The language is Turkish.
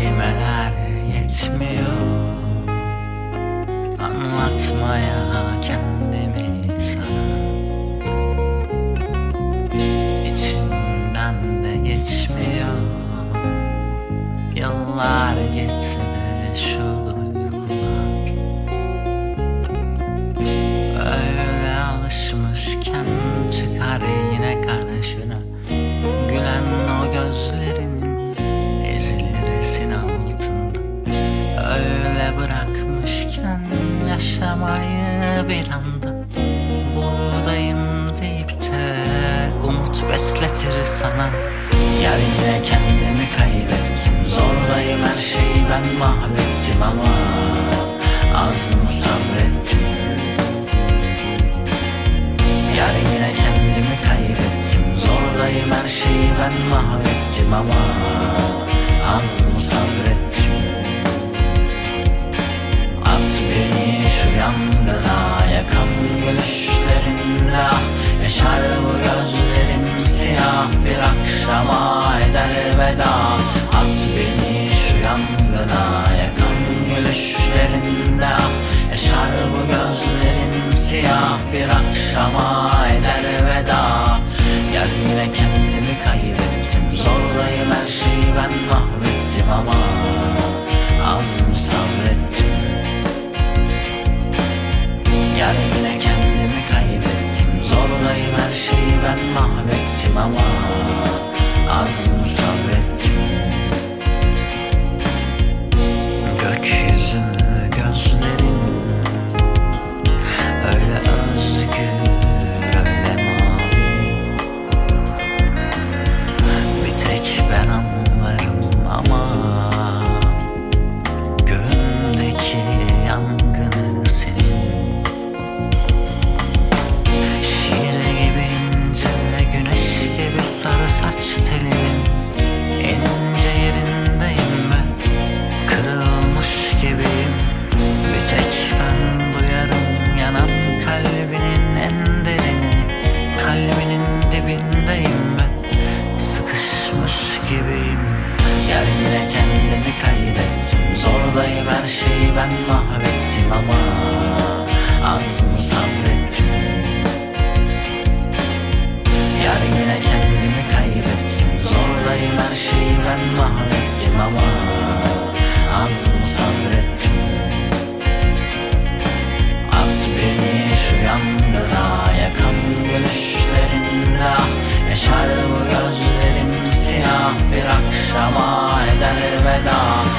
Kelimeler yetmiyor anlatmaya kendimi sana. İçimden de geçmiyor yıllar geçse de şu duygular. Öyle alışmışken çıkar yine karşına gülen o gözlerinin ezilirsin altında. Öyle bırakmışken yaşamayı bir anda buradayım deyip de umut besletir sana. Yer yine kendimi kaybettim, zordayım her şeyi ben mahvettim ama az mı sabrettim. Yer yine kendimi kaybettim, zordayım her şeyi ben mahvettim ama az mı sabrettim. At beni şu yangına, yakan gülüşlerinle ah, yaşar bu gözlerim siyah bir akşama eder veda. At beni şu yangına, yakan gülüşlerinle ah, yaşar bu gözlerim siyah bir akşama eder veda. Yer yine kendimi kaybettim, zordayım her şeyi ben mahvettim ama az mı sabrettim. Yer yine kendimi kaybettim, zordayım her şeyi ben mahvettim ama az mı sabrettim. Gökyüzünü gözlerim öyle özgür, öyle mavi. Bir tek ben anlarım ama göğümdeki yangını senin. Şiir gibi ince, güneş gibi sarı saç telinin en ince yerindeyim ve kırılmış gibiyim. Bir tek ben duyarım yanan kalbinin en derinini. Kalbinin dibindeyim ve sıkışmış gibiyim. Yer yine kendimi kaybettim, zordayım her şeyi ben mahvettim ama az mı sabrettim. Yer yine kendimi kaybettim, zordayım her şeyi ben mahvettim ama az mı sabrettim. At beni şu yangına, yakan gülüşlerinle ah, yaşar bu gözlerim siyah bir akşama eder veda.